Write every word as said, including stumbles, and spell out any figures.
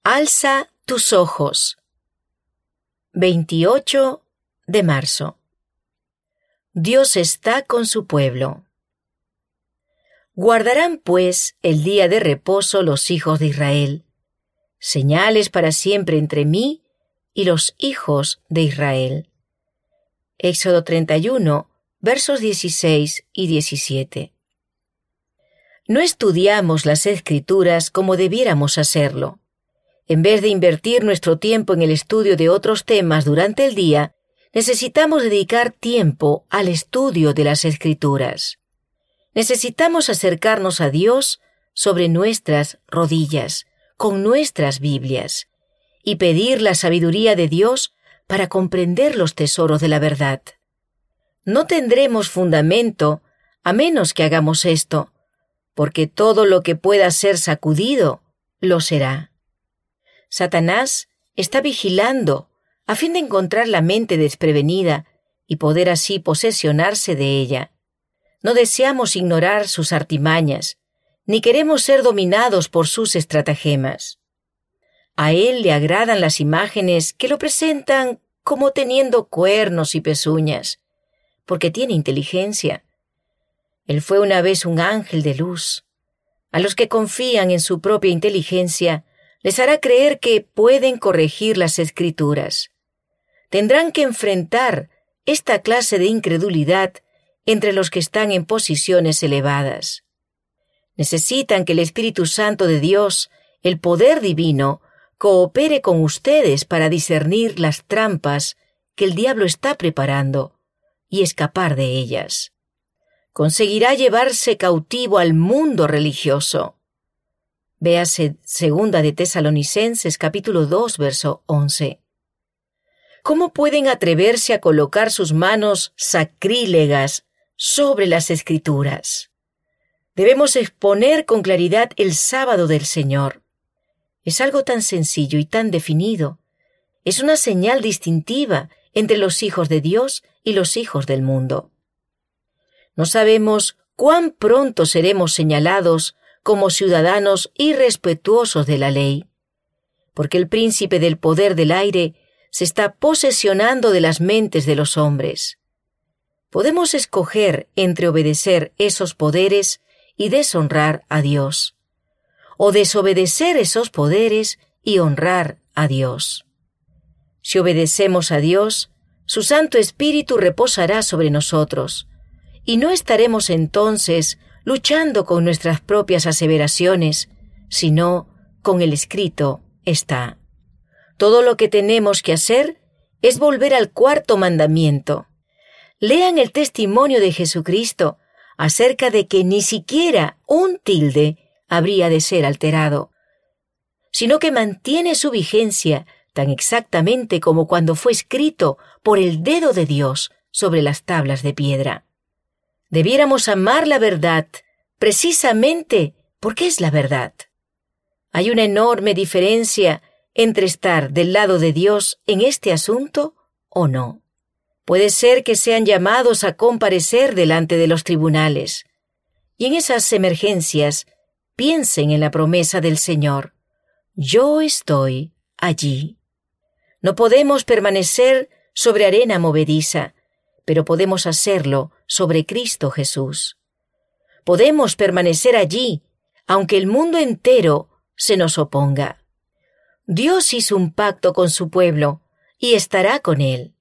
Alza tus ojos. veintiocho de marzo. Dios está con su pueblo. Guardarán, pues, el día de reposo los hijos de Israel, señales para siempre entre mí y los hijos de Israel. Éxodo treinta y uno, versos dieciséis y diecisiete. No estudiamos las Escrituras como debiéramos hacerlo. En vez de invertir nuestro tiempo en el estudio de otros temas durante el día, necesitamos dedicar tiempo al estudio de las Escrituras. Necesitamos acercarnos a Dios sobre nuestras rodillas, con nuestras Biblias, y pedir la sabiduría de Dios para comprender los tesoros de la verdad. No tendremos fundamento a menos que hagamos esto, porque todo lo que pueda ser sacudido, lo será. Satanás está vigilando a fin de encontrar la mente desprevenida y poder así posesionarse de ella. No deseamos ignorar sus artimañas, ni queremos ser dominados por sus estratagemas. A él le agradan las imágenes que lo presentan como teniendo cuernos y pezuñas, porque tiene inteligencia. Él fue una vez un ángel de luz. A los que confían en su propia inteligencia, les hará creer que pueden corregir las Escrituras. Tendrán que enfrentar esta clase de incredulidad entre los que están en posiciones elevadas. Necesitan que el Espíritu Santo de Dios, el poder divino, coopere con ustedes para discernir las trampas que el diablo está preparando y escapar de ellas. Conseguirá llevarse cautivo al mundo religioso. Véase Segunda de Tesalonicenses, capítulo dos, verso once. ¿Cómo pueden atreverse a colocar sus manos sacrílegas sobre las Escrituras? Debemos exponer con claridad el sábado del Señor. Es algo tan sencillo y tan definido. Es una señal distintiva entre los hijos de Dios y los hijos del mundo. No sabemos cuán pronto seremos señalados como ciudadanos irrespetuosos de la ley, porque el príncipe del poder del aire se está posesionando de las mentes de los hombres. Podemos escoger entre obedecer esos poderes y deshonrar a Dios, o desobedecer esos poderes y honrar a Dios. Si obedecemos a Dios, su Santo Espíritu reposará sobre nosotros, y no estaremos entonces luchando con nuestras propias aseveraciones, sino con el escrito está. Todo lo que tenemos que hacer es volver al cuarto mandamiento. Lean el testimonio de Jesucristo acerca de que ni siquiera un tilde habría de ser alterado, sino que mantiene su vigencia tan exactamente como cuando fue escrito por el dedo de Dios sobre las tablas de piedra. Debiéramos amar la verdad precisamente porque es la verdad. Hay una enorme diferencia entre estar del lado de Dios en este asunto o no. Puede ser que sean llamados a comparecer delante de los tribunales, y en esas emergencias piensen en la promesa del Señor: yo estoy allí. No podemos permanecer sobre arena movediza, pero podemos hacerlo sobre Cristo Jesús. Podemos permanecer allí, aunque el mundo entero se nos oponga. Dios hizo un pacto con su pueblo y estará con él.